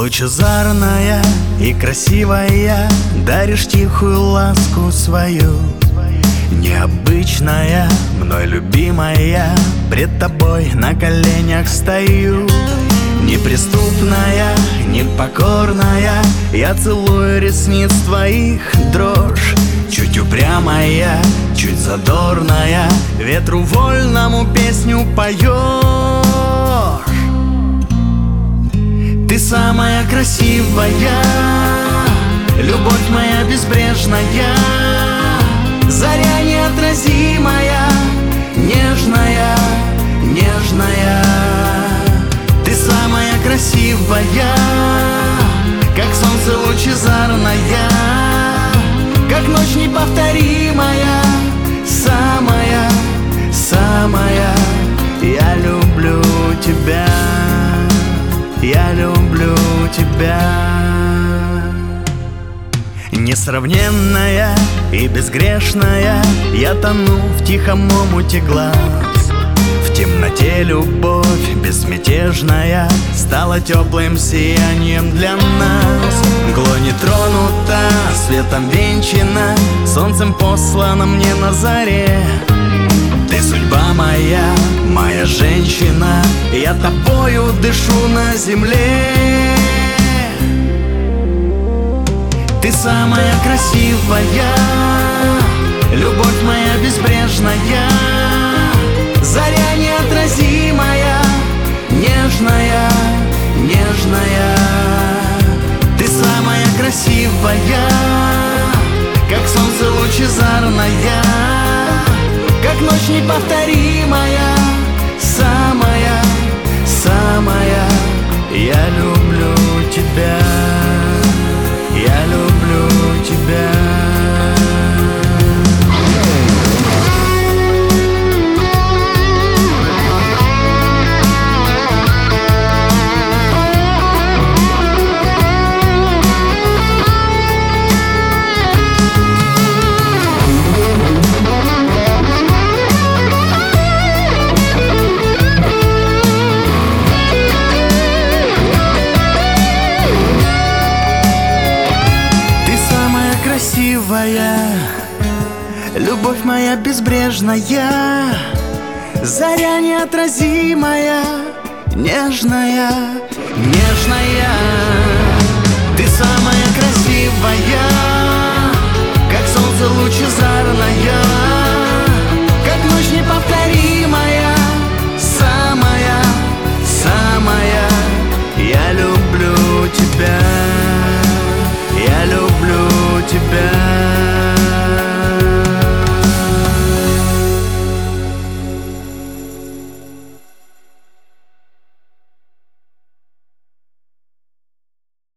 Лучезарная и красивая, даришь тихую ласку свою. Необычная, мной любимая, пред тобой на коленях стою. Неприступная, непокорная, я целую ресниц твоих дрожь. Чуть упрямая, чуть задорная, ветру вольному песню поешь. Ты самая красивая, любовь моя безбрежная, заря неотразимая, нежная, нежная. Ты самая красивая, как солнце лучезарная, как ночь неповторимая, самая, самая. Я люблю тебя, я люблю тебя. Несравненная и безгрешная, я тону в тихом омуте глаз. В темноте любовь безмятежная стала теплым сиянием для нас. Мглой не тронута, светом венчана, солнцем послана мне на заре. Ты судьба моя, моя женщина, я тобою дышу на земле. Ты самая красивая, любовь моя безбрежная, заря неотразимая, нежная, нежная. Ты самая красивая, как солнце лучезарная, как ночь неповторимая, самая, самая. Я люблю тебя, я люблю тебя. Любовь моя безбрежная, заря неотразимая, нежная, нежная. Ты самая красивая,